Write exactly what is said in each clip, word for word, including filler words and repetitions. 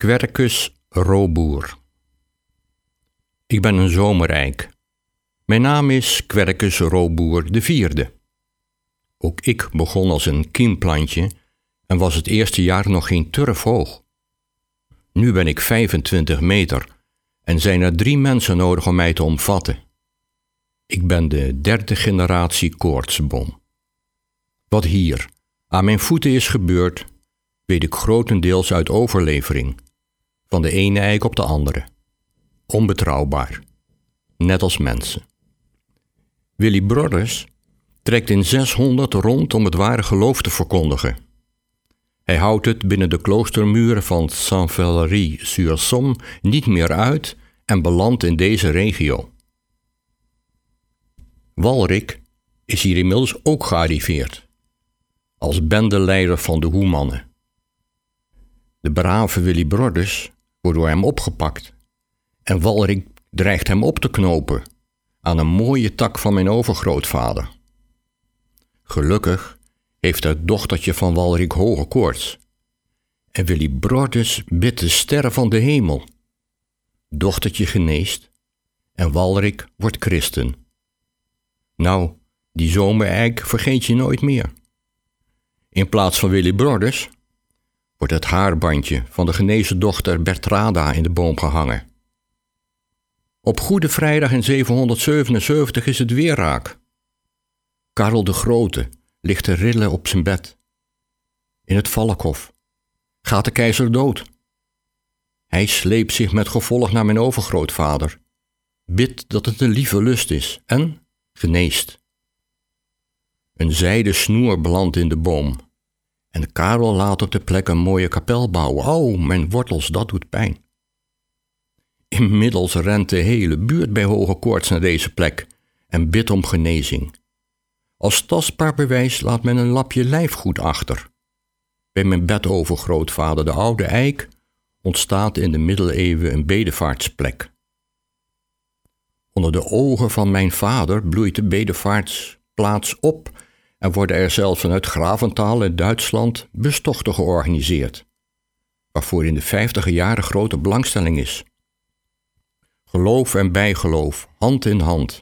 Quercus roboer. Ik ben een zomereik. Mijn naam is Quercus roboer de vierde. Ook ik begon als een kiemplantje en was het eerste jaar nog geen turf hoog. Nu ben ik vijfentwintig meter en zijn er drie mensen nodig om mij te omvatten. Ik ben de derde generatie koortsboom. Wat hier aan mijn voeten is gebeurd, weet ik grotendeels uit overlevering, van de ene eik op de andere. Onbetrouwbaar, net als mensen. Willy Brothers trekt in zeshonderd rond om het ware geloof te verkondigen. Hij houdt het binnen de kloostermuren van Saint-Valery-sur-Somme niet meer uit en belandt in deze regio. Walrik is hier inmiddels ook gearriveerd, als bendeleider van de Hoemannen. De brave Willy Brothers wordt door hem opgepakt en Walrik dreigt hem op te knopen aan een mooie tak van mijn overgrootvader. Gelukkig heeft het dochtertje van Walrik hoge koorts en Willy Brothers bidt de sterren van de hemel. Dochtertje geneest en Walrik wordt christen. Nou, die zomereik vergeet je nooit meer. In plaats van Willy Brothers wordt het haarbandje van de genezen dochter Bertrada in de boom gehangen. Op Goede Vrijdag in zevenhonderdzevenenzeventig is het weer raak. Karel de Grote ligt te rillen op zijn bed. In het Valkhof gaat de keizer dood. Hij sleept zich met gevolg naar mijn overgrootvader, bidt dat het een lieve lust is en geneest. Een zijden snoer belandt in de boom en Karel laat op de plek een mooie kapel bouwen. Oh, mijn wortels, dat doet pijn. Inmiddels rent de hele buurt bij hoge koorts naar deze plek en bidt om genezing. Als tastbaar bewijs laat men een lapje lijfgoed achter. Bij mijn bedovergrootvader, de oude eik, ontstaat in de middeleeuwen een bedevaartsplek. Onder de ogen van mijn vader bloeit de bedevaartsplaats op en worden er zelfs vanuit Graventaal in Duitsland bestochten georganiseerd, waarvoor in de vijftiger jaren grote belangstelling is. Geloof en bijgeloof, hand in hand.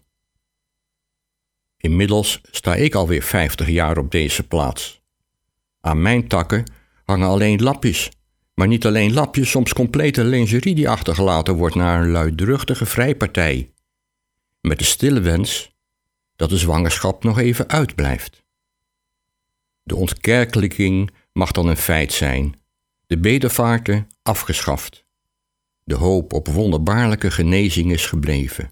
Inmiddels sta ik alweer vijftig jaar op deze plaats. Aan mijn takken hangen alleen lapjes, maar niet alleen lapjes, soms complete lingerie die achtergelaten wordt naar een luidruchtige vrijpartij, met de stille wens dat de zwangerschap nog even uitblijft. De ontkerkelijking mag dan een feit zijn, de bedevaarten afgeschaft. De hoop op wonderbaarlijke genezing is gebleven.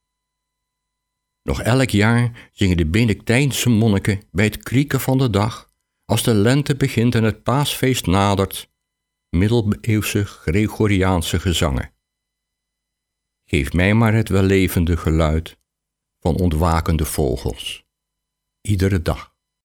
Nog elk jaar zingen de Benedictijnse monniken bij het krieken van de dag, als de lente begint en het paasfeest nadert, middeleeuwse Gregoriaanse gezangen. Geef mij maar het wellevende geluid van ontwakende vogels, iedere dag.